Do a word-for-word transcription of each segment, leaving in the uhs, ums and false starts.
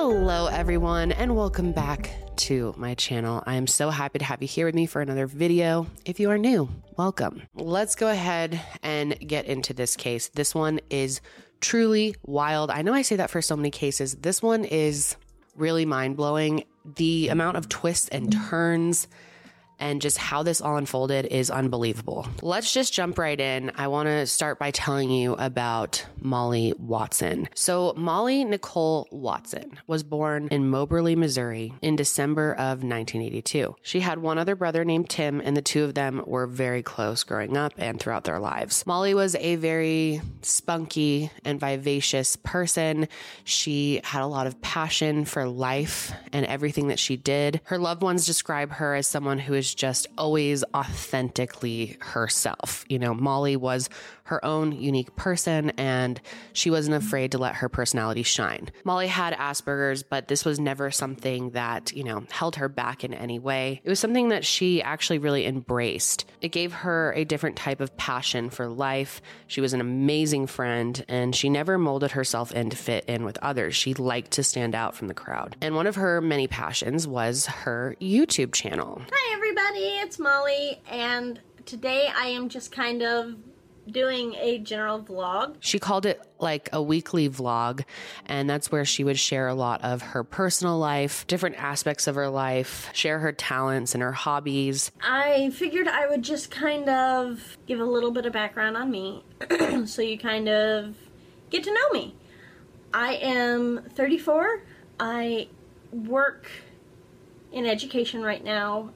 Hello, everyone, and welcome back to my channel. I am so happy to have you here with me for another video. If you are new, welcome. Let's go ahead and get into this case. This one is truly wild. I know I say that for so many cases. This one is really mind-blowing. The amount of twists and turns and just how this all unfolded is unbelievable. Let's just jump right in. I want to start by telling you about Molly Watson. So Molly Nicole Watson was born in Moberly, Missouri in December of nineteen eighty-two. She had one other brother named Tim, and the two of them were very close growing up and throughout their lives. Molly was a very spunky and vivacious person. She had a lot of passion for life and everything that she did. Her loved ones describe her as someone who is just always authentically herself. You know, Molly was her own unique person, and she wasn't afraid to let her personality shine. Molly had Asperger's, but this was never something that, you know, held her back in any way. It was something that she actually really embraced. It gave her a different type of passion for life. She was an amazing friend, and she never molded herself in to fit in with others. She liked to stand out from the crowd. And one of her many passions was her YouTube channel. Hi everybody, it's Molly, and today I am just kind of doing a general vlog. She called it like a weekly vlog, and that's where she would share a lot of her personal life, different aspects of her life, share her talents and her hobbies. I figured I would just kind of give a little bit of background on me so you kind of get to know me. I am thirty-four. I work in education right now.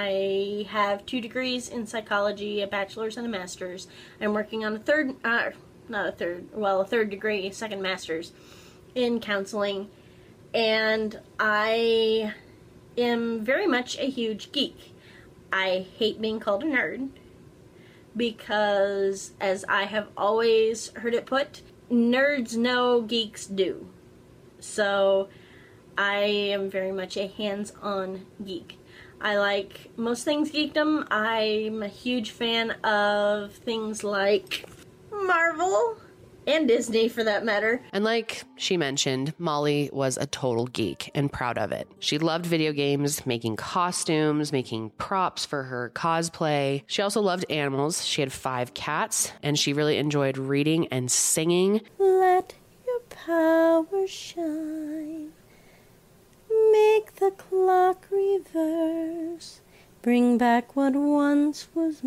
I have two degrees in psychology, a bachelor's and a master's. I'm working on a third, uh, not a third, well, a third degree, second master's in counseling. And I am very much a huge geek. I hate being called a nerd because, as I have always heard it put, nerds know, geeks do. So I am very much a hands-on geek. I like most things geekdom. I'm a huge fan of things like Marvel and Disney, for that matter. And like she mentioned, Molly was a total geek and proud of it. She loved video games, making costumes, making props for her cosplay. She also loved animals. She had five cats, and she really enjoyed reading and singing. Let your power shine. Make the clock reverse. Bring back what once was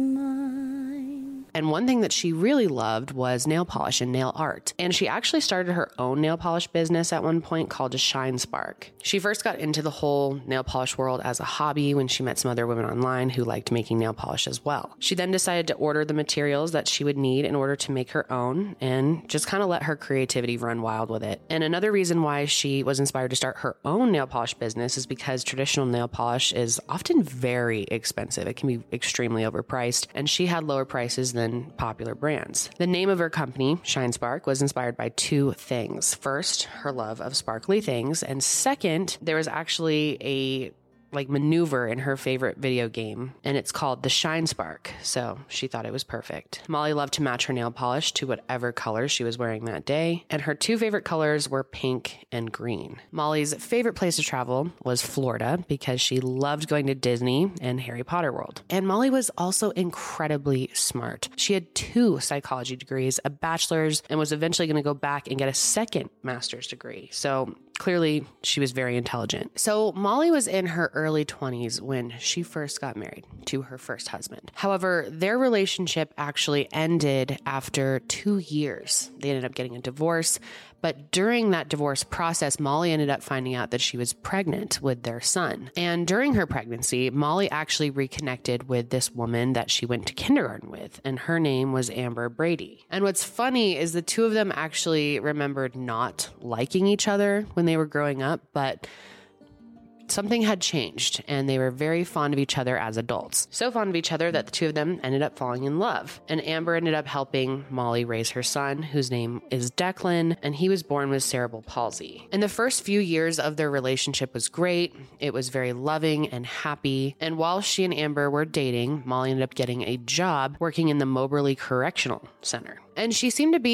mine. And one thing that she really loved was nail polish and nail art. And she actually started her own nail polish business at one point called Shine Spark. She first got into the whole nail polish world as a hobby when she met some other women online who liked making nail polish as well. She then decided to order the materials that she would need in order to make her own and just kind of let her creativity run wild with it. And another reason why she was inspired to start her own nail polish business is because traditional nail polish is often very expensive. It can be extremely overpriced, and she had lower prices than popular brands. The name of her company, Shine Spark, was inspired by two things. First, her love of sparkly things, and second, there was actually a like maneuver in her favorite video game, and it's called the Shine Spark, so she thought it was perfect. Molly loved to match her nail polish to whatever color she was wearing that day, and her two favorite colors were pink and green. Molly's favorite place to travel was Florida because she loved going to Disney and Harry Potter World. And Molly was also incredibly smart. She had two psychology degrees, a bachelor's, and was eventually going to go back and get a second master's degree. So clearly, she was very intelligent. So Molly was in her early twenties when she first got married to her first husband. However, their relationship actually ended after two years. They ended up getting a divorce. But during that divorce process, Molly ended up finding out that she was pregnant with their son. And during her pregnancy, Molly actually reconnected with this woman that she went to kindergarten with, and her name was Amber Brady. And what's funny is the two of them actually remembered not liking each other when they were growing up, but something had changed, and they were very fond of each other as adults. So fond of each other that the two of them ended up falling in love. And Amber ended up helping Molly raise her son, whose name is Declan, and he was born with cerebral palsy. And the first few years of their relationship was great. It was very loving and happy. And while she and Amber were dating, Molly ended up getting a job working in the Moberly Correctional Center. And she seemed to be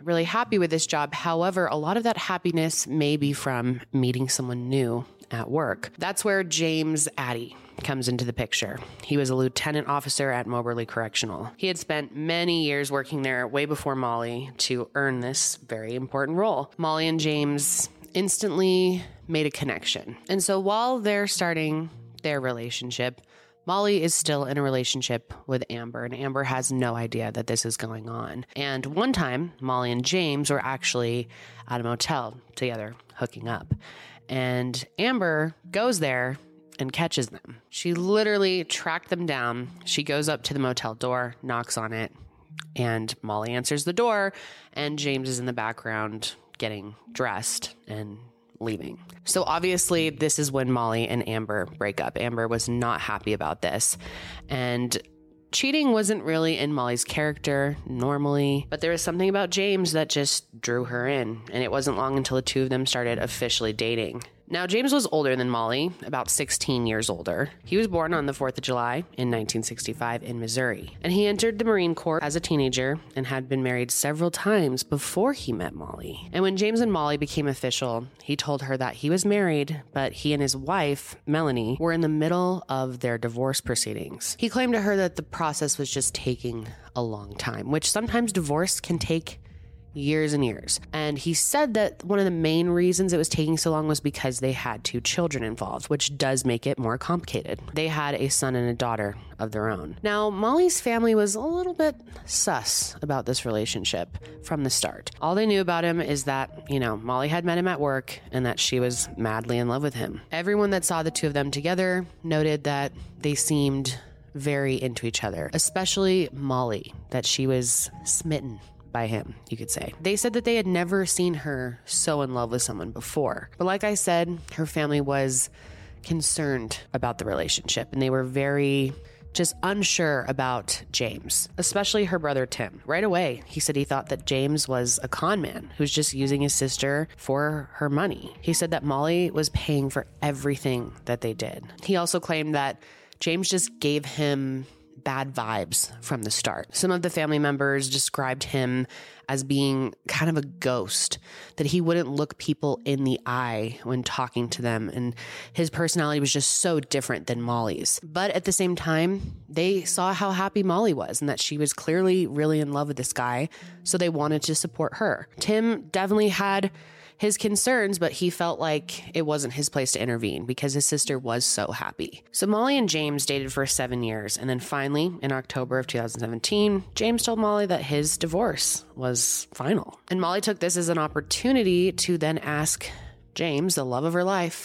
really happy with this job. However, a lot of that happiness may be from meeting someone new at work. That's where James Addy comes into the picture. He was a lieutenant officer at Moberly Correctional. He had spent many years working there way before Molly to earn this very important role. Molly and James instantly made a connection. And so while they're starting their relationship, Molly is still in a relationship with Amber, and Amber has no idea that this is going on. And one time, Molly and James were actually at a motel together, hooking up. And Amber goes there and catches them. She literally tracked them down. She goes up to the motel door, knocks on it, and Molly answers the door, and James is in the background getting dressed and leaving. So obviously this is when Molly and Amber break up. Amber was not happy about this, and cheating wasn't really in Molly's character normally, but there was something about James that just drew her in, and it wasn't long until the two of them started officially dating. Now, James was older than Molly, about sixteen years older. He was born on the fourth of July in nineteen sixty-five in Missouri, and he entered the Marine Corps as a teenager and had been married several times before he met Molly. And when James and Molly became official, he told her that he was married, but he and his wife, Melanie, were in the middle of their divorce proceedings. He claimed to her that the process was just taking a long time, which sometimes divorce can take years and years. And he said that one of the main reasons it was taking so long was because they had two children involved, which does make it more complicated. They had a son and a daughter of their own. Now, Molly's family was a little bit sus about this relationship from the start. All they knew about him is that, you know, Molly had met him at work and that she was madly in love with him. Everyone that saw the two of them together noted that they seemed very into each other, especially Molly, that she was smitten by him, you could say. They said that they had never seen her so in love with someone before. But like I said, her family was concerned about the relationship, and they were very just unsure about James, especially her brother Tim. Right away, he said he thought that James was a con man who's just using his sister for her money. He said that Molly was paying for everything that they did. He also claimed that James just gave him bad vibes from the start. Some of the family members described him as being kind of a ghost, that he wouldn't look people in the eye when talking to them, and his personality was just so different than Molly's. But at the same time, they saw how happy Molly was and that she was clearly really in love with this guy, so they wanted to support her. Tim definitely had his concerns, but he felt like it wasn't his place to intervene because his sister was so happy. So Molly and James dated for seven years. And then finally, in October of two thousand seventeen, James told Molly that his divorce was final. And Molly took this as an opportunity to then ask James, the love of her life,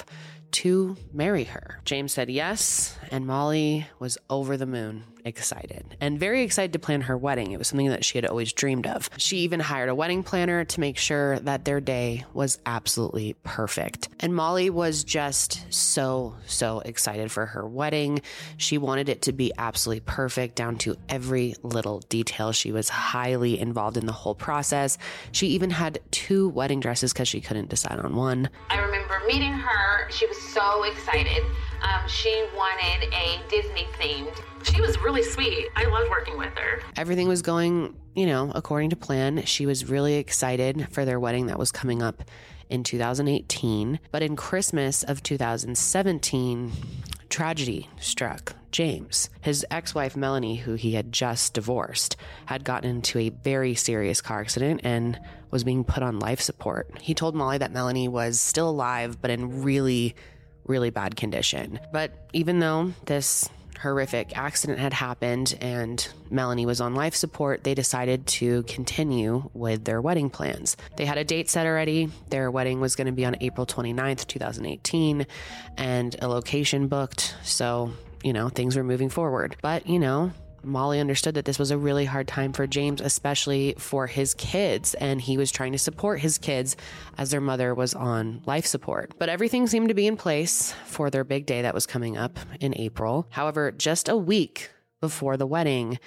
to marry her. James said yes, and Molly was over the moon excited and very excited to plan her wedding. It was something that she had always dreamed of. She even hired a wedding planner to make sure that their day was absolutely perfect. And Molly was just so, so excited for her wedding. She wanted it to be absolutely perfect down to every little detail. She was highly involved in the whole process. She even had two wedding dresses because she couldn't decide on one. I remember meeting her. She was so excited. Um, she wanted a Disney themed. She was really sweet. I loved working with her. Everything was going, you know, according to plan. She was really excited for their wedding that was coming up in two thousand eighteen. But in Christmas of two thousand seventeen, tragedy struck James. His ex-wife, Melanie, who he had just divorced, had gotten into a very serious car accident and was being put on life support. He told Molly that Melanie was still alive, but in really, really bad condition. But even though this horrific accident had happened and Melanie was on life support, they decided to continue with their wedding plans. They had a date set already. Their wedding was going to be on April twenty-ninth, twenty eighteen, and a location booked. So, you know, things were moving forward. But, you know, Molly understood that this was a really hard time for James, especially for his kids, and he was trying to support his kids as their mother was on life support. But everything seemed to be in place for their big day that was coming up in April. However, just a week before the wedding,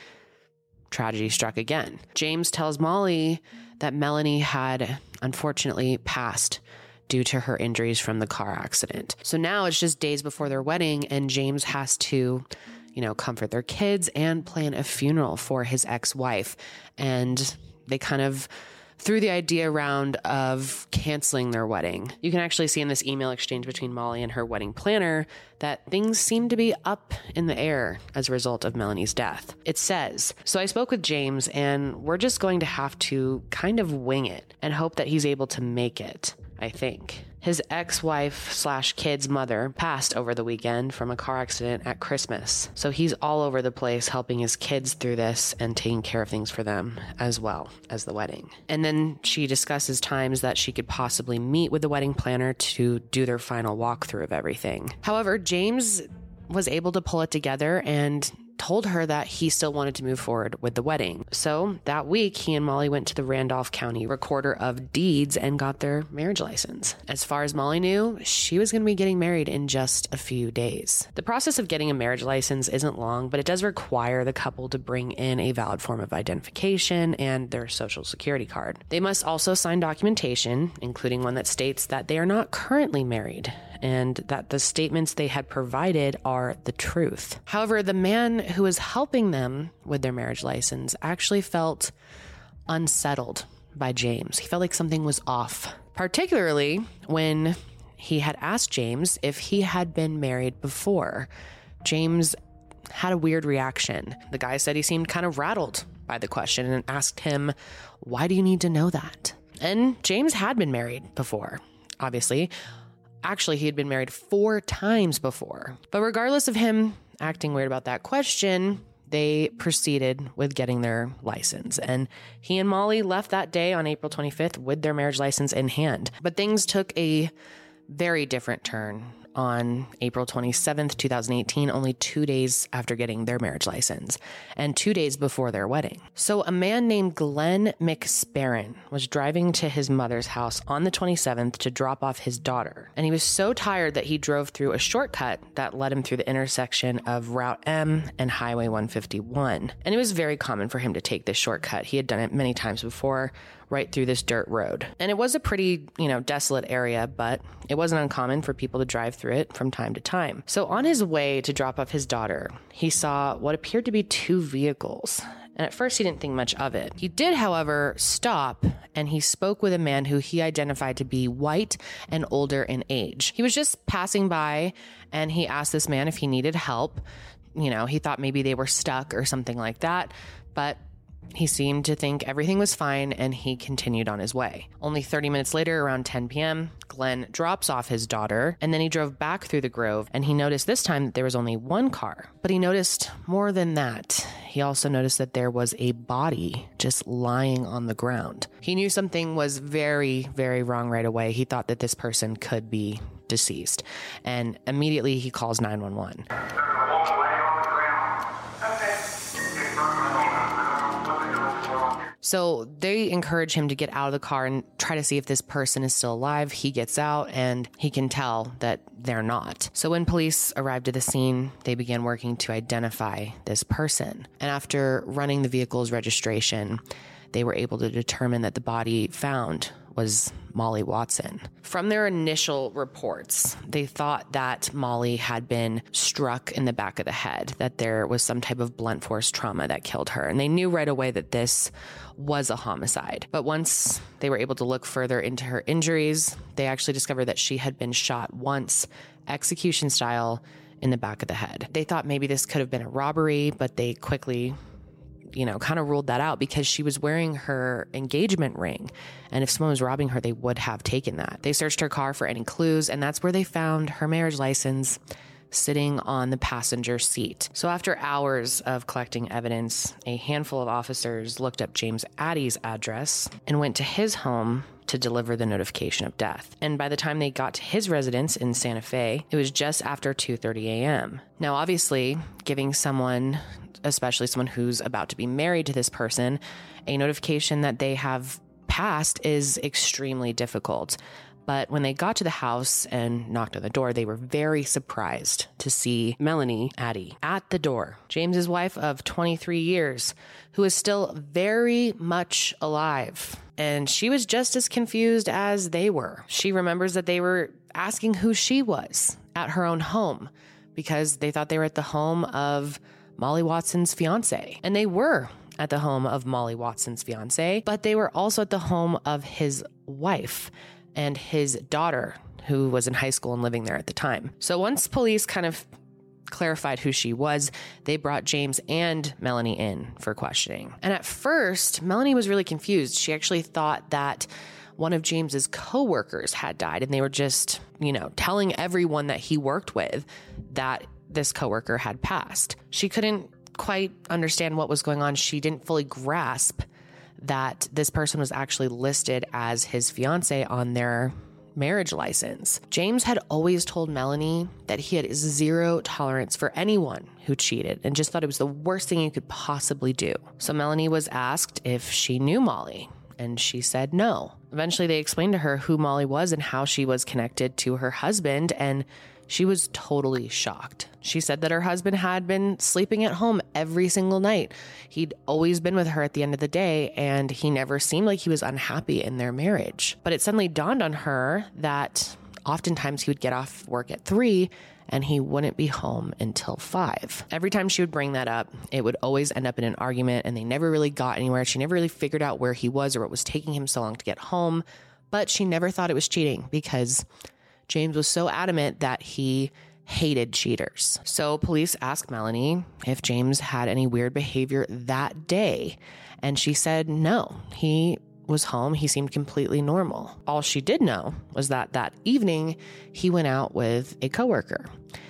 tragedy struck again. James tells Molly that Melanie had unfortunately passed due to her injuries from the car accident. So now it's just days before their wedding, and James has to, you know, comfort their kids and plan a funeral for his ex-wife. And they kind of threw the idea around of canceling their wedding. You can actually see in this email exchange between Molly and her wedding planner that things seem to be up in the air as a result of Melanie's death. It says, "So I spoke with James and we're just going to have to kind of wing it and hope that he's able to make it, I think." His ex-wife slash kid's mother passed over the weekend from a car accident at Christmas. So he's all over the place helping his kids through this and taking care of things for them as well as the wedding. And then she discusses times that she could possibly meet with the wedding planner to do their final walkthrough of everything. However, James was able to pull it together and told her that he still wanted to move forward with the wedding. So that week, he and Molly went to the Randolph County Recorder of Deeds and got their marriage license. As far as Molly knew, she was going to be getting married in just a few days. The process of getting a marriage license isn't long, but it does require the couple to bring in a valid form of identification and their social security card. They must also sign documentation, including one that states that they are not currently married and that the statements they had provided are the truth. However, the man who was helping them with their marriage license actually felt unsettled by James. He felt like something was off, particularly when he had asked James if he had been married before. James had a weird reaction. The guy said he seemed kind of rattled by the question and asked him, "Why do you need to know that?" And James had been married before, obviously. Actually, he had been married four times before. But regardless of him acting weird about that question, they proceeded with getting their license. And he and Molly left that day on April twenty-fifth with their marriage license in hand. But things took a very different turn on April twenty-seventh, twenty eighteen, only two days after getting their marriage license and two days before their wedding. So a man named Glenn McSparron was driving to his mother's house on the twenty-seventh to drop off his daughter. And he was so tired that he drove through a shortcut that led him through the intersection of Route M and Highway one fifty-one. And it was very common for him to take this shortcut. He had done it many times before, right through this dirt road. And it was a pretty, you know, desolate area, but it wasn't uncommon for people to drive through it from time to time. So on his way to drop off his daughter, he saw what appeared to be two vehicles. And at first he didn't think much of it. He did, however, stop and he spoke with a man who he identified to be white and older in age. He was just passing by and he asked this man if he needed help. You know, he thought maybe they were stuck or something like that, but he seemed to think everything was fine and he continued on his way. Only thirty minutes later, around ten p.m., Glenn drops off his daughter and then he drove back through the grove and he noticed this time that there was only one car. But he noticed more than that. He also noticed that there was a body just lying on the ground. He knew something was very, very wrong right away. He thought that this person could be deceased. And immediately he calls nine one one. So they encourage him to get out of the car and try to see if this person is still alive. He gets out and he can tell that they're not. So when police arrived at the scene, they began working to identify this person. And after running the vehicle's registration, they were able to determine that the body found was Molly Watson. From their initial reports, they thought that Molly had been struck in the back of the head, that there was some type of blunt force trauma that killed her. And they knew right away that this was a homicide. But once they were able to look further into her injuries, they actually discovered that she had been shot once, execution style, in the back of the head. They thought maybe this could have been a robbery, but they quickly you know, kind of ruled that out because she was wearing her engagement ring. And if someone was robbing her, they would have taken that. They searched her car for any clues, and that's where they found her marriage license sitting on the passenger seat. So after hours of collecting evidence, a handful of officers looked up James Addy's address and went to his home to deliver the notification of death. And by the time they got to his residence in Santa Fe, it was just after two thirty a.m. Now, obviously, giving someone, especially someone who's about to be married to this person, a notification that they have passed is extremely difficult. But when they got to the house and knocked on the door, they were very surprised to see Melanie Addy at the door, James's wife of twenty-three years, who is still very much alive. And she was just as confused as they were. She remembers that they were asking who she was at her own home because they thought they were at the home of Molly Watson's fiance. And they were at the home of Molly Watson's fiance, but they were also at the home of his wife and his daughter, who was in high school and living there at the time. So once police kind of clarified who she was, they brought James and Melanie in for questioning. And at first, Melanie was really confused. She actually thought that one of James's coworkers had died, and they were just, you know, telling everyone that he worked with that this coworker had passed. She couldn't quite understand what was going on. She didn't fully grasp that this person was actually listed as his fiance on their marriage license. James had always told Melanie that he had zero tolerance for anyone who cheated and just thought it was the worst thing you could possibly do. So Melanie was asked if she knew Molly, and she said no. Eventually, they explained to her who Molly was and how she was connected to her husband, and she was totally shocked. She said that her husband had been sleeping at home every single night. He'd always been with her at the end of the day, and he never seemed like he was unhappy in their marriage. But it suddenly dawned on her that oftentimes he would get off work at three and he wouldn't be home until five. Every time she would bring that up, it would always end up in an argument, and they never really got anywhere. She never really figured out where he was or what was taking him so long to get home, but she never thought it was cheating because James was so adamant that he hated cheaters. So police asked Melanie if James had any weird behavior that day, and she said no. He was home. He seemed completely normal. All she did know was that that evening he went out with a coworker,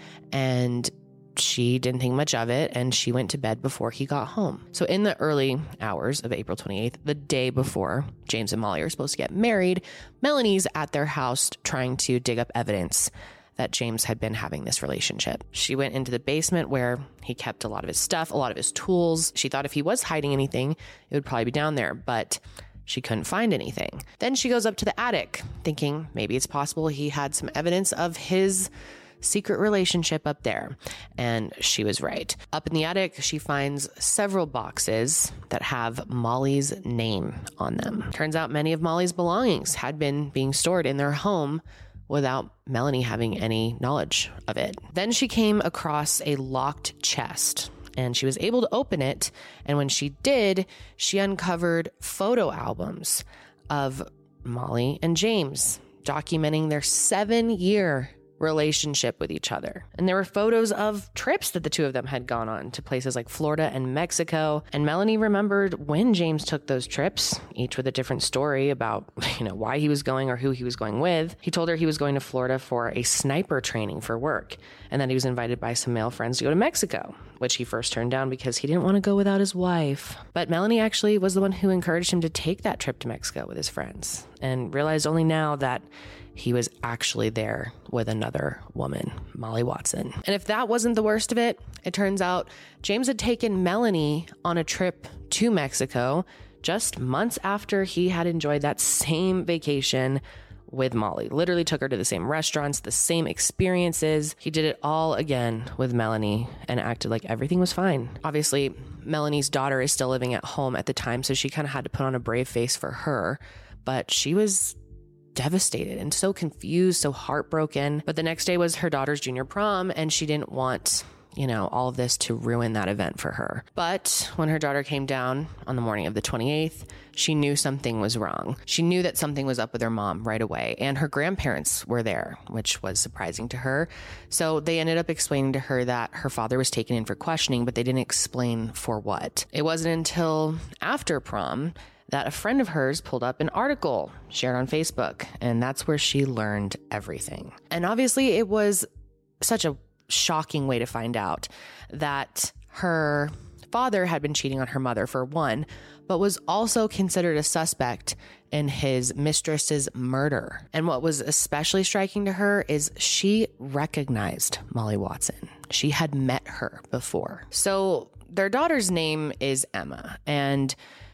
and she didn't think much of it, and she went to bed before he got home. So in the early hours of April twenty-eighth, the day before James and Molly are supposed to get married, Melanie's at their house trying to dig up evidence that James had been having this relationship. She went into the basement where he kept a lot of his stuff, a lot of his tools. She thought if he was hiding anything, it would probably be down there, but she couldn't find anything. Then she goes up to the attic, thinking maybe it's possible he had some evidence of his secret relationship up there. And she was right. Up in the attic, she finds several boxes that have Molly's name on them. Turns out many of Molly's belongings had been being stored in their home without Melanie having any knowledge of it. Then she came across a locked chest, and she was able to open it. And when she did, she uncovered photo albums of Molly and James documenting their seven-year relationship with each other. And there were photos of trips that the two of them had gone on to places like Florida and Mexico. And Melanie remembered when James took those trips, each with a different story about, you know, why he was going or who he was going with. He told her he was going to Florida for a sniper training for work, and then he was invited by some male friends to go to Mexico, which he first turned down because he didn't want to go without his wife. But Melanie actually was the one who encouraged him to take that trip to Mexico with his friends, and realized only now that he was actually there with another woman, Molly Watson. And if that wasn't the worst of it, it turns out James had taken Melanie on a trip to Mexico just months after he had enjoyed that same vacation with Molly. Literally took her to the same restaurants, the same experiences. He did it all again with Melanie and acted like everything was fine. Obviously, Melanie's daughter is still living at home at the time, so she kind of had to put on a brave face for her, but she was devastated and so confused, so heartbroken. But the next day was her daughter's junior prom, and she didn't want, you know, all of this to ruin that event for her. But when her daughter came down on the morning of the twenty-eighth, she knew something was wrong. She knew that something was up with her mom right away, and her grandparents were there, which was surprising to her. So they ended up explaining to her that her father was taken in for questioning, but they didn't explain for what. It wasn't until after prom that a friend of hers pulled up an article shared on Facebook, and that's where she learned everything. And obviously it was such a shocking way to find out that her father had been cheating on her mother, for one, but was also considered a suspect in his mistress's murder. And what was especially striking to her is she recognized Molly Watson. She had met her before. So their daughter's name is Emma, and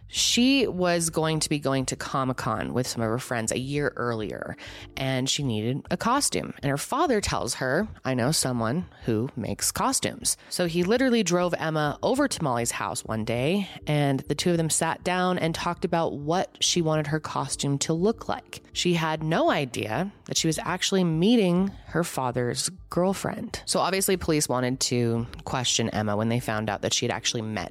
she was going to be going to Comic-Con with some of her friends a year earlier, and she needed a costume. And her father tells her, I know someone who makes costumes. So he literally drove Emma over to Molly's house one day, and the two of them sat down and talked about what she wanted her costume to look like. She had no idea that she was actually meeting her father's girlfriend. So obviously police wanted to question Emma when they found out that she had actually met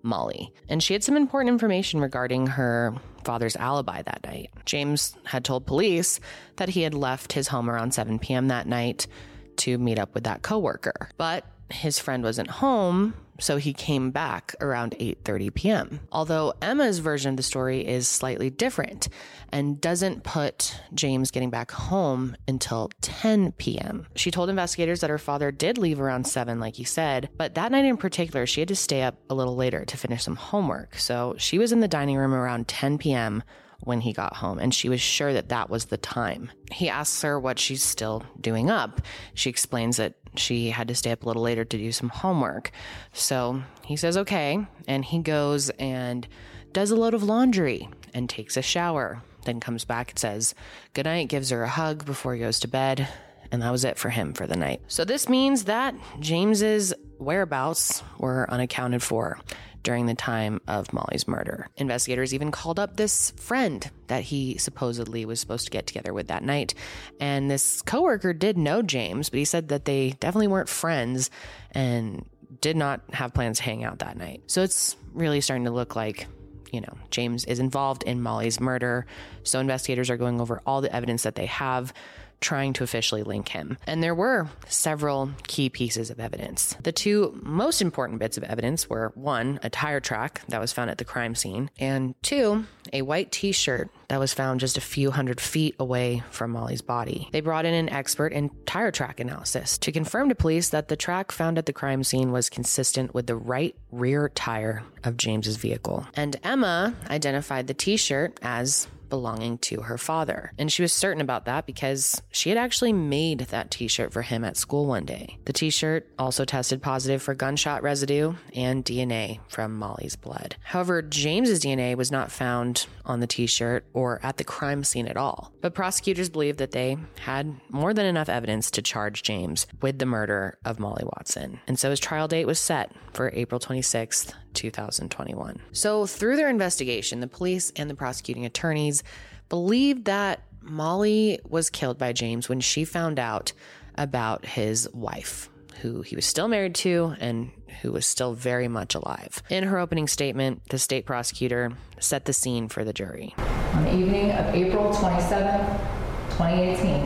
Molly. And she had some important information regarding her father's alibi that night. James had told police that he had left his home around seven p.m. that night to meet up with that coworker. But his friend wasn't home, so he came back around eight thirty p.m. Although Emma's version of the story is slightly different and doesn't put James getting back home until ten p.m. She told investigators that her father did leave around seven, like he said, but that night in particular, she had to stay up a little later to finish some homework. So she was in the dining room around ten p.m. when he got home, and she was sure that that was the time. He asks her what she's still doing up. She explains that she had to stay up a little later to do some homework. So he says, okay, and he goes and does a load of laundry and takes a shower, then comes back and says goodnight, gives her a hug before he goes to bed, and that was it for him for the night. So this means that James's whereabouts were unaccounted for during the time of Molly's murder. Investigators even called up this friend that he supposedly was supposed to get together with that night. And this coworker did know James, but he said that they definitely weren't friends and did not have plans to hang out that night. So it's really starting to look like, you know, James is involved in Molly's murder. So investigators are going over all the evidence that they have, trying to officially link him. And there were several key pieces of evidence. The two most important bits of evidence were, one, a tire track that was found at the crime scene, and two, a white t-shirt that was found just a few hundred feet away from Molly's body. They brought in an expert in tire track analysis to confirm to police that the track found at the crime scene was consistent with the right rear tire of James's vehicle. And Emma identified the t-shirt as belonging to her father. And she was certain about that because she had actually made that t-shirt for him at school one day. The t-shirt also tested positive for gunshot residue and D N A from Molly's blood. However, James's D N A was not found on the t-shirt or at the crime scene at all. But prosecutors believed that they had more than enough evidence to charge James with the murder of Molly Watson. And so his trial date was set for April twenty-sixth, two thousand twenty-one. So through their investigation, the police and the prosecuting attorneys believed that Molly was killed by James when she found out about his wife, who he was still married to and who was still very much alive. In her opening statement, the state prosecutor set the scene for the jury. On the evening of April twenty-seventh, twenty eighteen,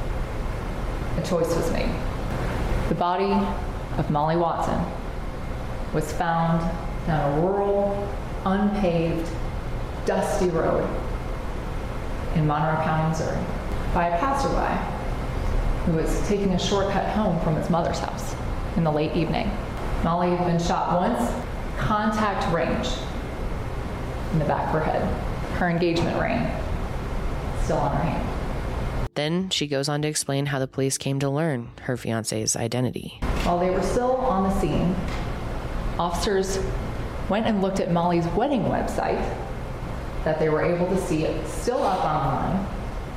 a choice was made. The body of Molly Watson was found down a rural, unpaved, dusty road in Monroe County, Missouri, by a passerby who was taking a shortcut home from his mother's house in the late evening. Molly had been shot once, contact range in the back of her head. Her engagement ring still on her hand. Then she goes on to explain how the police came to learn her fiance's identity. While they were still on the scene, officers went and looked at Molly's wedding website that they were able to see it still up online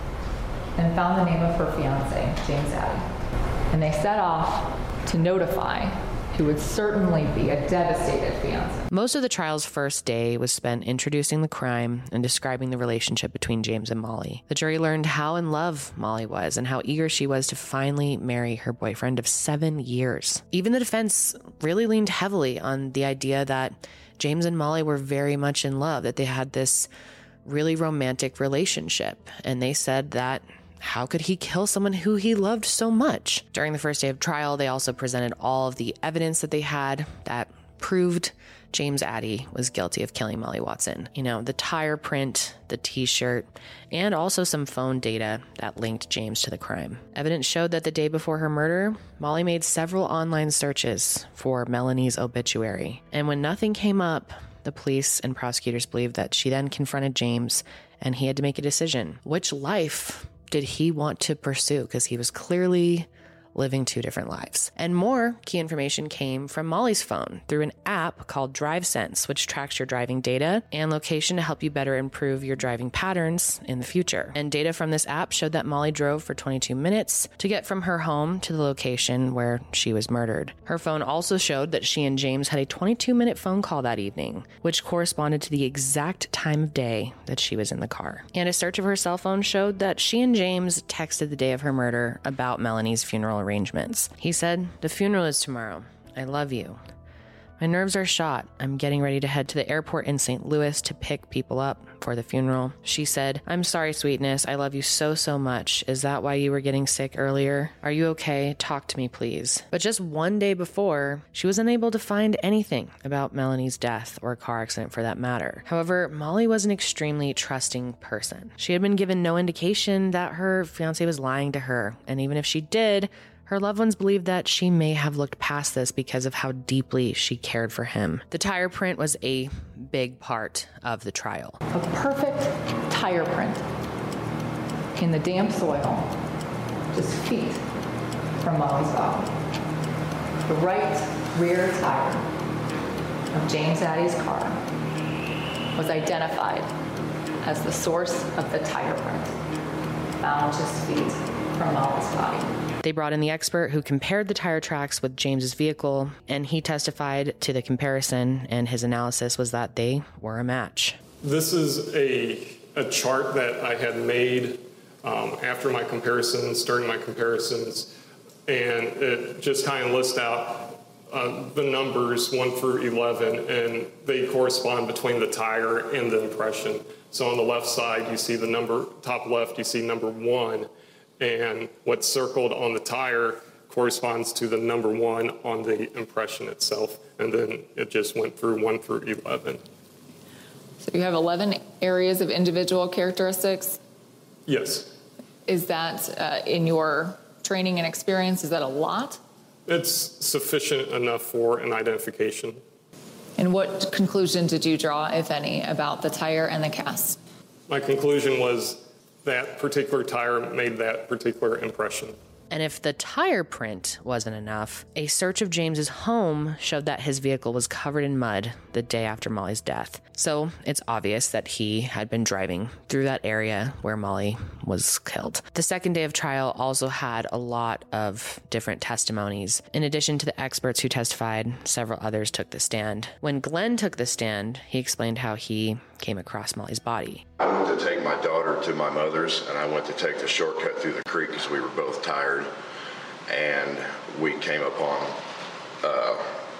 and found the name of her fiance, James Addy. And they set off to notify who would certainly be a devastated fiance. Most of the trial's first day was spent introducing the crime and describing the relationship between James and Molly. The jury learned how in love Molly was and how eager she was to finally marry her boyfriend of seven years. Even the defense really leaned heavily on the idea that James and Molly were very much in love, that they had this really romantic relationship. And they said that how could he kill someone who he loved so much? During the first day of trial, they also presented all of the evidence that they had that proved James Addy was guilty of killing Molly Watson. You know, the tire print, the t-shirt, and also some phone data that linked James to the crime. Evidence showed that the day before her murder, Molly made several online searches for Melanie's obituary. And when nothing came up, the police and prosecutors believed that she then confronted James and he had to make a decision. Which life did he want to pursue? Because he was clearly living two different lives. And more key information came from Molly's phone through an app called DriveSense, which tracks your driving data and location to help you better improve your driving patterns in the future. And data from this app showed that Molly drove for twenty-two minutes to get from her home to the location where she was murdered. Her phone also showed that she and James had a twenty-two minute phone call that evening, which corresponded to the exact time of day that she was in the car. And a search of her cell phone showed that she and James texted the day of her murder about Melanie's funeral arrangements. He said, "The funeral is tomorrow. I love you. My nerves are shot. I'm getting ready to head to the airport in Saint Louis to pick people up for the funeral. She said, I'm sorry, sweetness. I love you so, so much. Is that why you were getting sick earlier? Are you okay? Talk to me, please. But just one day before, she was unable to find anything about Melanie's death or car accident for that matter. However, Molly was an extremely trusting person. She had been given no indication that her fiancé was lying to her. And even if she did, her loved ones believed that she may have looked past this because of how deeply she cared for him. The tire print was a big part of the trial. A perfect tire print in the damp soil, just feet from Molly's body. The right rear tire of James Addy's car was identified as the source of the tire print, found just feet from Molly's body. They brought in the expert who compared the tire tracks with James's vehicle, and he testified to the comparison, and his analysis was that they were a match. This is a, a chart that I had made um, after my comparisons, during my comparisons, and it just kind of lists out uh, the numbers one through eleven, and they correspond between the tire and the impression. So on the left side, you see the number, top left, you see number one. And what's circled on the tire corresponds to the number one on the impression itself. And then it just went through one through eleven. So you have eleven areas of individual characteristics? Yes. Is that uh, in your training and experience, is that a lot? It's sufficient enough for an identification. And what conclusion did you draw, if any, about the tire and the cast? My conclusion was that particular tire made that particular impression. And if the tire print wasn't enough, a search of James's home showed that his vehicle was covered in mud the day after Molly's death. So it's obvious that he had been driving through that area where Molly was killed. The second day of trial also had a lot of different testimonies. In addition to the experts who testified, several others took the stand. When Glenn took the stand, he explained how he came across Molly's body. I went to take my daughter to my mother's, and I went to take the shortcut through the creek because we were both tired. And we came upon uh,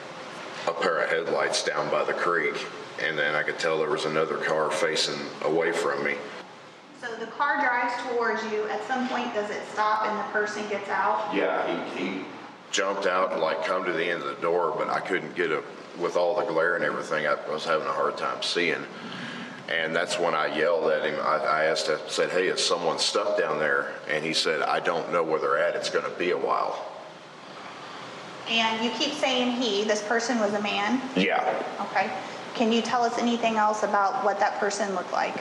a pair of headlights down by the creek, and then I could tell there was another car facing away from me. So the car drives towards you. At some point, does it stop and the person gets out? Yeah, he, he jumped out and like come to the end of the door, but I couldn't get a, with all the glare and everything, I was having a hard time seeing. And that's when I yelled at him. I, I asked, I said, hey, is someone stuck down there? And he said, I don't know where they're at. It's going to be a while. And you keep saying he, this person was a man? Yeah. Okay. Can you tell us anything else about what that person looked like?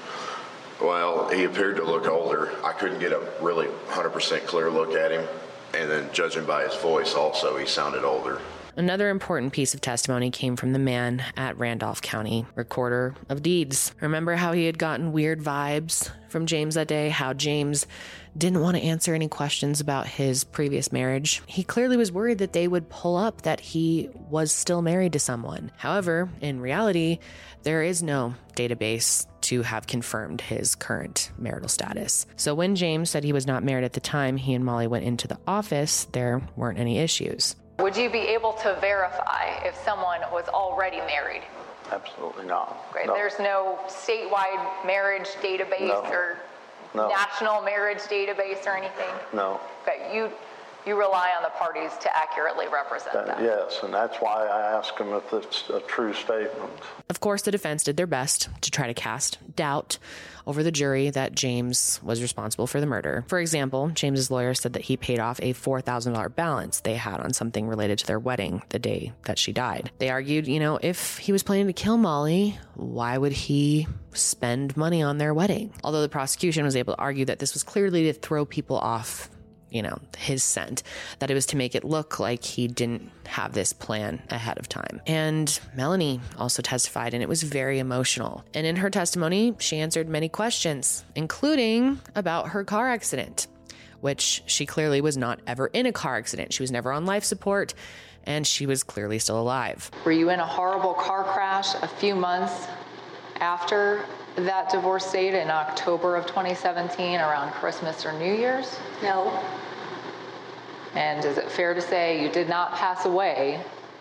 Well, he appeared to look older. I couldn't get a really one hundred percent clear look at him. And then judging by his voice also, he sounded older. Another important piece of testimony came from the man at Randolph County Recorder of Deeds. Remember how he had gotten weird vibes from James that day? How James didn't want to answer any questions about his previous marriage? He clearly was worried that they would pull up that he was still married to someone. However, in reality, there is no database to have confirmed his current marital status. So when James said he was not married at the time he and Molly went into the office, there weren't any issues. Would you be able to verify if someone was already married? Absolutely not. Okay, No. there's no statewide marriage database No. or No. national marriage database or anything? No. Okay, you you rely on the parties to accurately represent That- them. yes, and that's why I ask them if it's a true statement. Of course, the defense did their best to try to cast doubt over the jury that James was responsible for the murder. For example, James's lawyer said that he paid off a four thousand dollars balance they had on something related to their wedding the day that she died. They argued, you know, if he was planning to kill Molly, why would he spend money on their wedding? Although the prosecution was able to argue that this was clearly to throw people off, you know, his scent, that it was to make it look like he didn't have this plan ahead of time. And Melanie also testified, and it was very emotional. And in her testimony, she answered many questions, including about her car accident, which she clearly was not ever in a car accident. She was never on life support, and she was clearly still alive. Were you in a horrible car crash a few months after that divorce date in October of twenty seventeen, around Christmas or New Year's? No. And is it fair to say you did not pass away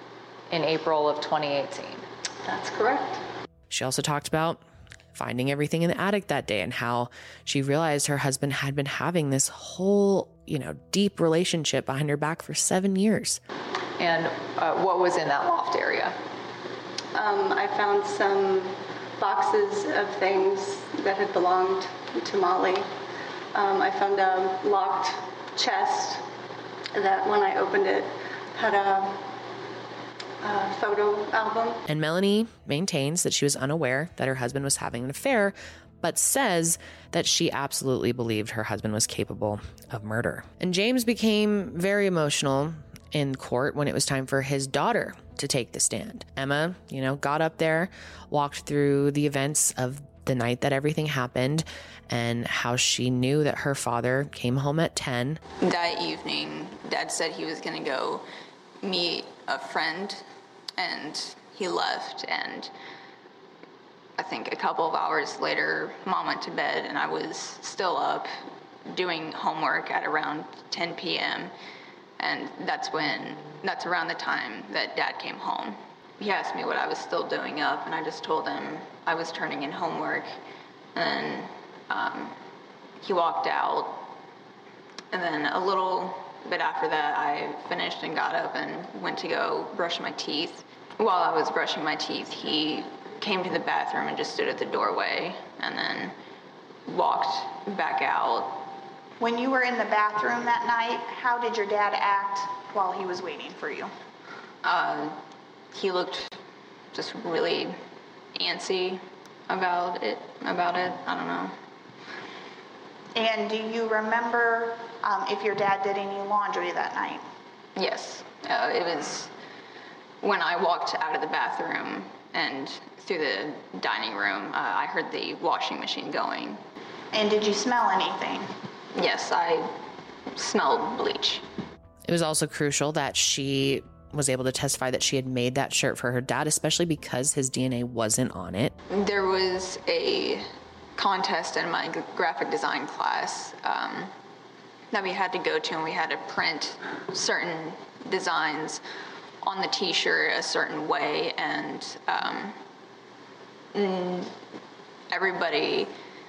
in April of twenty eighteen. That's correct. She also talked about finding everything in the attic that day and how she realized her husband had been having this whole, you know, deep relationship behind her back for seven years. And uh, what was in that loft area? Um, I found some boxes of things that had belonged to Molly. Um, I found a locked chest that when I opened it had a, a photo album. And Melanie maintains that she was unaware that her husband was having an affair, but says that she absolutely believed her husband was capable of murder. And James became very emotional in court when it was time for his daughter to take the stand. Emma, you know, got up there, walked through the events of the night that everything happened and how she knew that her father came home at ten. That evening, Dad said he was going to go meet a friend, and he left. And I think a couple of hours later, Mom went to bed, and I was still up doing homework at around ten p.m. And that's when, that's around the time that Dad came home. He asked me what I was still doing up, and I just told him I was turning in homework. And then um, he walked out. And then a little bit after that, I finished and got up and went to go brush my teeth. While I was brushing my teeth, he came to the bathroom and just stood at the doorway and then walked back out. When you were in the bathroom that night, how did your dad act while he was waiting for you? Uh, he looked just really antsy about it, about it. I don't know. And do you remember um, if your dad did any laundry that night? Yes. Uh, it was when I walked out of the bathroom and through the dining room, uh, I heard the washing machine going. And did you smell anything? Yes, I smelled bleach. It was also crucial that she was able to testify that she had made that shirt for her dad, especially because his D N A wasn't on it. There was a contest in my graphic design class um, that we had to go to, and we had to print certain designs on the t-shirt a certain way, and um, everybody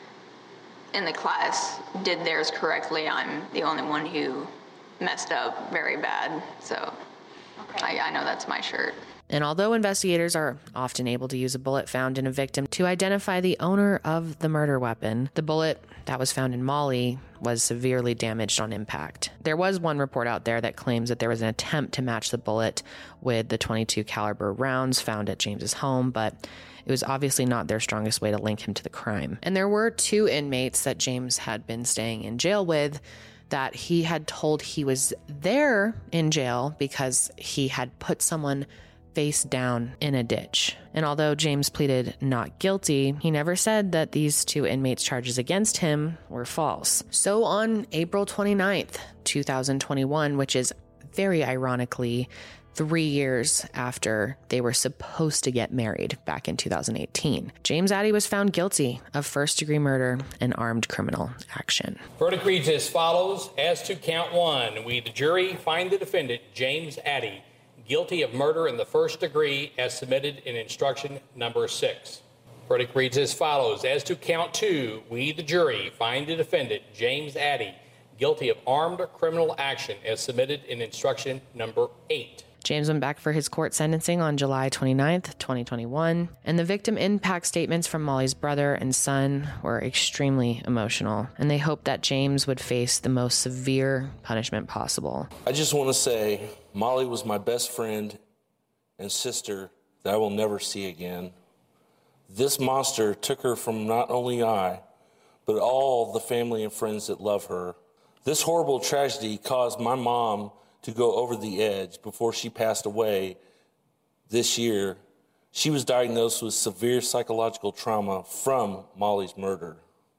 in the class did theirs correctly. I'm the only one who messed up very bad, so okay. I, I know that's my shirt. And although investigators are often able to use a bullet found in a victim to identify the owner of the murder weapon, the bullet that was found in Molly was severely damaged on impact. There was one report out there that claims that there was an attempt to match the bullet with the twenty-two caliber rounds found at James's home, but it was obviously not their strongest way to link him to the crime. And there were two inmates that James had been staying in jail with that he had told he was there in jail because he had put someone face down in a ditch. And although James pleaded not guilty, he never said that these two inmates' charges against him were false. So on April twenty-ninth, two thousand twenty-one, which is very ironically three years after they were supposed to get married back in two thousand eighteen, James Addy was found guilty of first-degree murder and armed criminal action. Verdict reads as follows. As to count one, we, the jury, find the defendant, James Addy, guilty of murder in the first degree as submitted in instruction number six. Verdict reads as follows. As to count two, we, the jury, find the defendant, James Addy, guilty of armed criminal action as submitted in instruction number eight. James went back for his court sentencing on July twenty-ninth, twenty twenty-one, and the victim impact statements from Molly's brother and son were extremely emotional, and they hoped that James would face the most severe punishment possible. I just want to say Molly was my best friend and sister that I will never see again. This monster took her from not only I, but all the family and friends that love her. This horrible tragedy caused my mom to go over the edge before she passed away this year. She was diagnosed with severe psychological trauma from Molly's murder.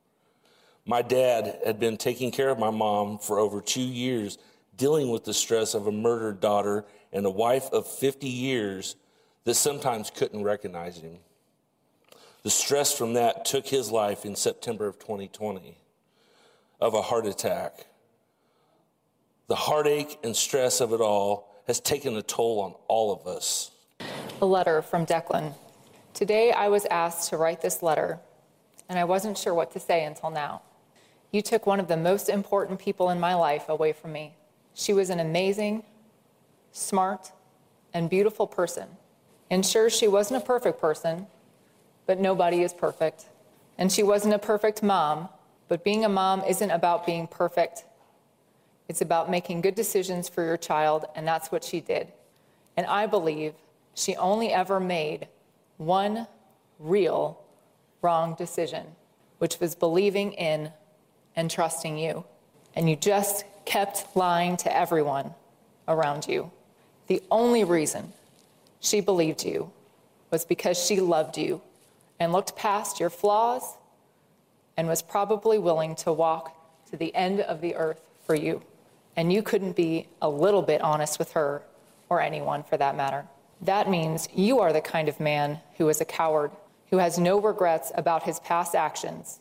My dad had been taking care of my mom for over two years, dealing with the stress of a murdered daughter and a wife of fifty years that sometimes couldn't recognize him. The stress from that took his life in September of twenty twenty of a heart attack. The heartache and stress of it all has taken a toll on all of us. A letter from Declan. Today I was asked to write this letter, and I wasn't sure what to say until now. You took one of the most important people in my life away from me. She was an amazing, smart, and beautiful person. And sure, she wasn't a perfect person, but nobody is perfect. And she wasn't a perfect mom, but being a mom isn't about being perfect. It's about making good decisions for your child, and that's what she did. And I believe she only ever made one real wrong decision, which was believing in and trusting you. And you just kept lying to everyone around you. The only reason she believed you was because she loved you and looked past your flaws and was probably willing to walk to the end of the earth for you. And you couldn't be a little bit honest with her, or anyone for that matter. That means you are the kind of man who is a coward, who has no regrets about his past actions,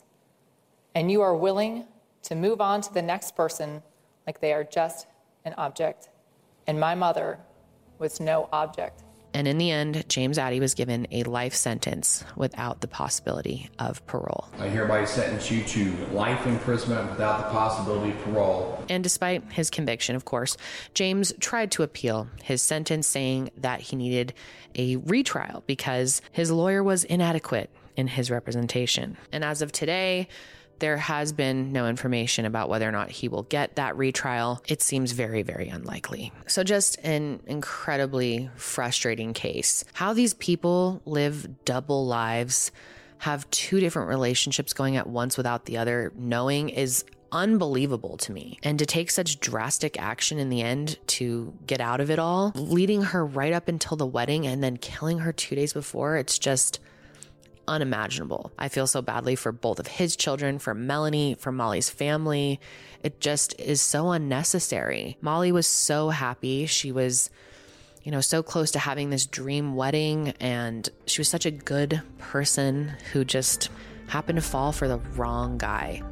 and you are willing to move on to the next person like they are just an object. And my mother was no object. And in the end, James Addy was given a life sentence without the possibility of parole. I hereby sentence you to life imprisonment without the possibility of parole. And despite his conviction, of course, James tried to appeal his sentence, saying that he needed a retrial because his lawyer was inadequate in his representation. And as of today, there has been no information about whether or not he will get that retrial. It seems very, very unlikely. So just an incredibly frustrating case. How these people live double lives, have two different relationships going at once without the other knowing, is unbelievable to me. And to take such drastic action in the end to get out of it all, leading her right up until the wedding and then killing her two days before, it's just unimaginable. I feel so badly for both of his children, for Melanie, for Molly's family. It just is so unnecessary. Molly was so happy. She was, you know, so close to having this dream wedding, and she was such a good person who just happened to fall for the wrong guy.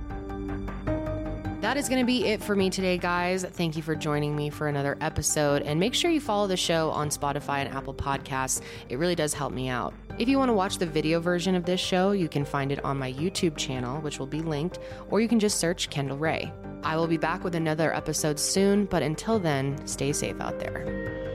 That is going to be it for me today, guys. Thank you for joining me for another episode. And make sure you follow the show on Spotify and Apple Podcasts. It really does help me out. If you want to watch the video version of this show, you can find it on my YouTube channel, which will be linked, or you can just search Kendall Rae. I will be back with another episode soon, but until then, stay safe out there.